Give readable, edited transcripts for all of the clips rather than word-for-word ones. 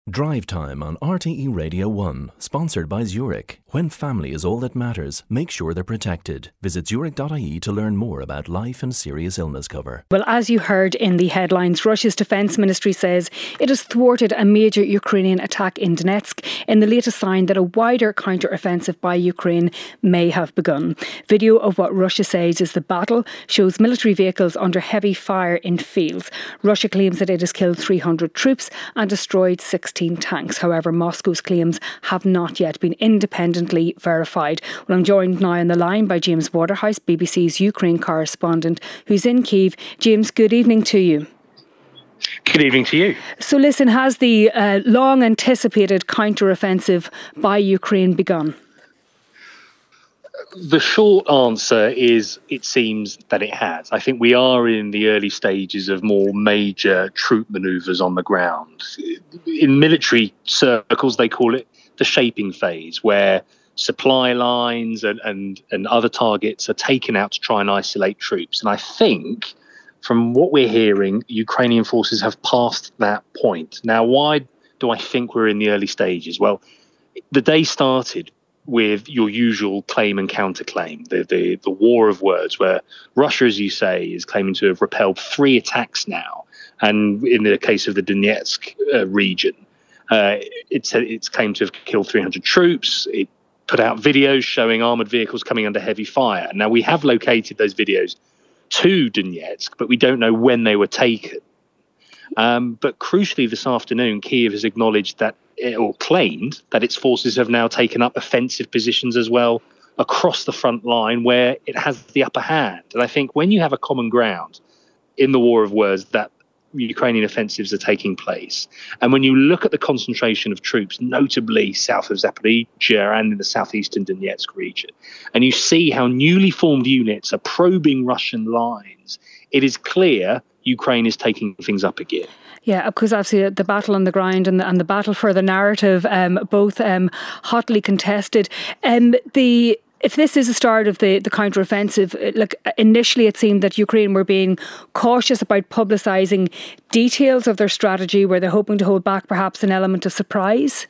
Drive Time on RTE Radio 1, sponsored by Zurich. When family is all that matters, make sure they're protected. Visit zurich.ie to learn more about life and serious illness cover. Well, as you heard in the headlines, Russia's defence ministry says it has thwarted a major Ukrainian attack in Donetsk in the latest sign that a wider counter-offensive by Ukraine may have begun. Video of what Russia says is the battle shows military vehicles under heavy fire in fields. Russia claims that it has killed 300 troops and destroyed 16 tanks. However, Moscow's claims have not yet been independently verified. Well, I'm joined now on the line by James Waterhouse, BBC's Ukraine correspondent, who's in Kyiv. James, good evening to you. Good evening to you. So listen, has the long anticipated counter-offensive by Ukraine begun? The short answer is it seems that it has. I think we are in the early stages of more major troop manoeuvres on the ground. In military circles, they call it the shaping phase, where supply lines and other targets are taken out to try and isolate troops. And I think, from what we're hearing, Ukrainian forces have passed that point. Now, why do I think we're in the early stages? Well, the day started with your usual claim and counterclaim, the war of words, where Russia, as you say, is claiming to have repelled 3 attacks now. And in the case of the Donetsk region, it's claimed to have killed 300 troops. It put out videos showing armoured vehicles coming under heavy fire. Now, we have located those videos to Donetsk, but we don't know when they were taken. But crucially, this afternoon, Kyiv has acknowledged that, or claimed that its forces have now taken up offensive positions as well across the front line where it has the upper hand. And I think when you have a common ground in the war of words that Ukrainian offensives are taking place, and when you look at the concentration of troops, notably south of Zaporizhzhia and in the southeastern Donetsk region, and you see how newly formed units are probing Russian lines, it is clear Ukraine is taking things up again. Yeah, because obviously the battle on the ground and the battle for the narrative, both hotly contested. If this is the start of the counter-offensive, initially it seemed that Ukraine were being cautious about publicising details of their strategy. Were they hoping to hold back perhaps an element of surprise?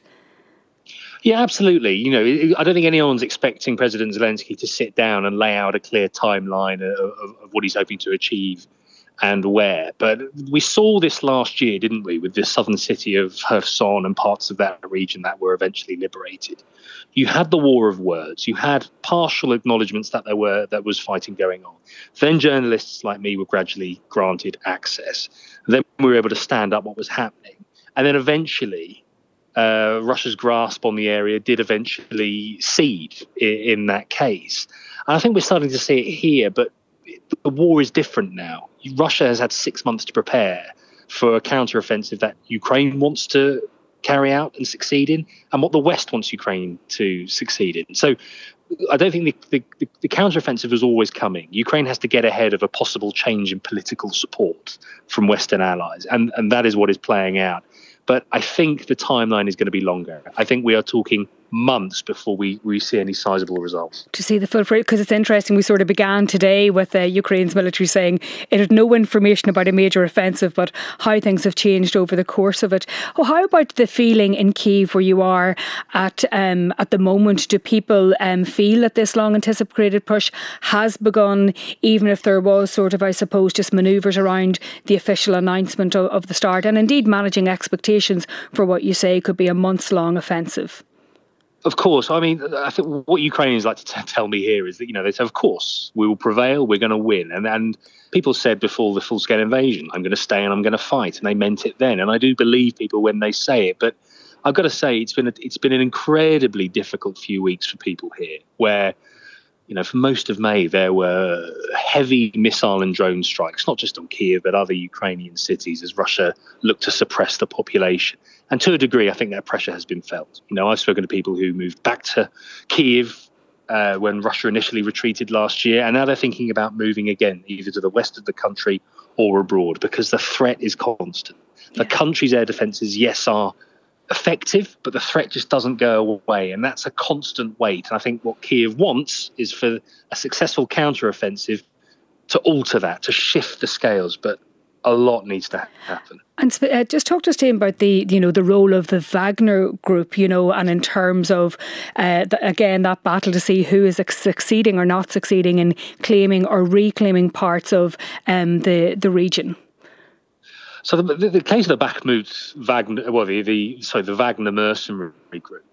Yeah, absolutely. You know, I don't think anyone's expecting President Zelensky to sit down and lay out a clear timeline of what he's hoping to achieve and where. But we saw this last year, didn't we, with the southern city of Kherson and parts of that region that were eventually liberated. You had the war of words. You had partial acknowledgements that there was fighting going on. Then journalists like me were gradually granted access. Then we were able to stand up what was happening. And then eventually Russia's grasp on the area did eventually cede in that case. And I think we're starting to see it here, but the war is different now. Russia has had 6 months to prepare for a counteroffensive that Ukraine wants to carry out and succeed in, and what the West wants Ukraine to succeed in. So I don't think the counteroffensive is always coming. Ukraine has to get ahead of a possible change in political support from Western allies, and that is what is playing out. But I think the timeline is going to be longer. I think we are talking months before we see any sizable results. To see the full fruit, because it's interesting, we sort of began today with Ukraine's military saying it had no information about a major offensive, but how things have changed over the course of it. Oh, how about the feeling in Kyiv where you are at the moment? Do people feel that this long anticipated push has begun, even if there was sort of, I suppose, just manoeuvres around the official announcement of the start, and indeed managing expectations for what you say could be a months-long offensive? Of course. I mean, I think what Ukrainians like to tell me here is that, you know, they say, of course, we will prevail, we're going to win. And people said before the full-scale invasion, I'm going to stay and I'm going to fight. And they meant it then. And I do believe people when they say it. But I've got to say, it's been an incredibly difficult few weeks for people here, where, you know, for most of May, there were heavy missile and drone strikes, not just on Kyiv, but other Ukrainian cities as Russia looked to suppress the population. And to a degree, I think that pressure has been felt. You know, I've spoken to people who moved back to Kyiv when Russia initially retreated last year, and now they're thinking about moving again, either to the west of the country or abroad, because the threat is constant. The country's air defences, yes, are effective, but the threat just doesn't go away, and that's a constant weight. And I think what Kyiv wants is for a successful counter-offensive to alter that, to shift the scales, but a lot needs to happen. And just talk to us, Tim, about the role of the Wagner Group, and in terms of, again, that battle to see who is succeeding or not succeeding in claiming or reclaiming parts of the region. So the case of the Bakhmut Wagner, the Wagner mercenary group.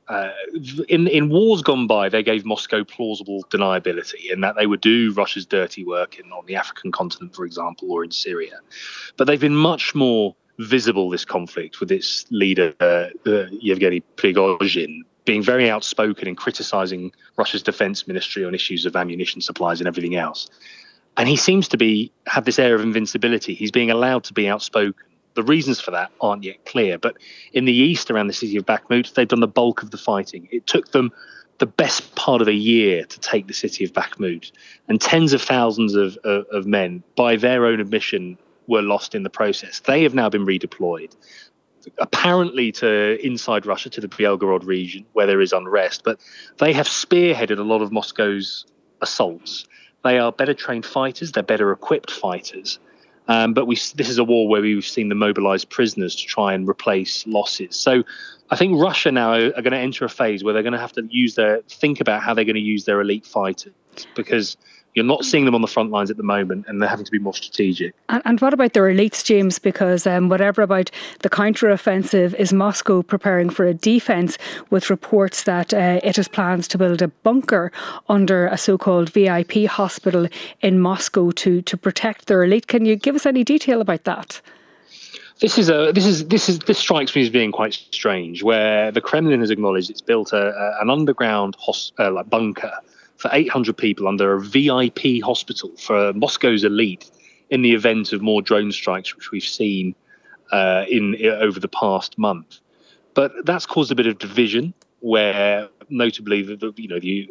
In wars gone by, they gave Moscow plausible deniability in that they would do Russia's dirty work on the African continent, for example, or in Syria. But they've been much more visible, this conflict, with its leader, Yevgeny Prigozhin, being very outspoken in criticising Russia's defence ministry on issues of ammunition supplies and everything else. And he seems to have this air of invincibility. He's being allowed to be outspoken. The reasons for that aren't yet clear, but in the east around the city of Bakhmut, they've done the bulk of the fighting. It took them the best part of a year to take the city of Bakhmut, and tens of thousands of men, by their own admission, were lost in the process. They have now been redeployed, apparently to inside Russia, to the Belgorod region, where there is unrest, but they have spearheaded a lot of Moscow's assaults. They are better trained fighters, they're better equipped fighters. But this is a war where we've seen them mobilise prisoners to try and replace losses. So I think Russia now are going to enter a phase where they're going to have to think about how they're going to use their elite fighters, because you're not seeing them on the front lines at the moment, and they're having to be more strategic. And what about their elites, James? Because whatever about the counter-offensive, is Moscow preparing for a defence, with reports that it has plans to build a bunker under a so-called VIP hospital in Moscow to protect their elite? Can you give us any detail about that? This strikes me as being quite strange, where the Kremlin has acknowledged it's built an underground bunker for 800 people under a VIP hospital for Moscow's elite in the event of more drone strikes, which we've seen over the past month. But that's caused a bit of division, where notably the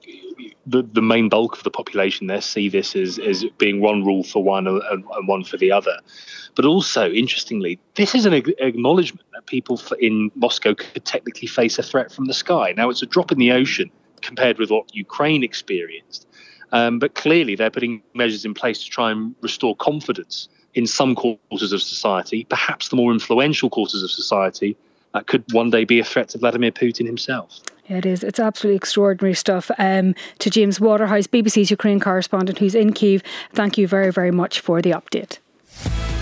main bulk of the population there see this as being one rule for one and one for the other. But also, interestingly, this is an acknowledgement that people in Moscow could technically face a threat from the sky. Now, it's a drop in the ocean compared with what Ukraine experienced. But clearly they're putting measures in place to try and restore confidence in some quarters of society, perhaps the more influential quarters of society that could one day be a threat to Vladimir Putin himself. Yeah, it is. It's absolutely extraordinary stuff. To James Waterhouse, BBC's Ukraine correspondent who's in Kyiv, thank you very, very much for the update.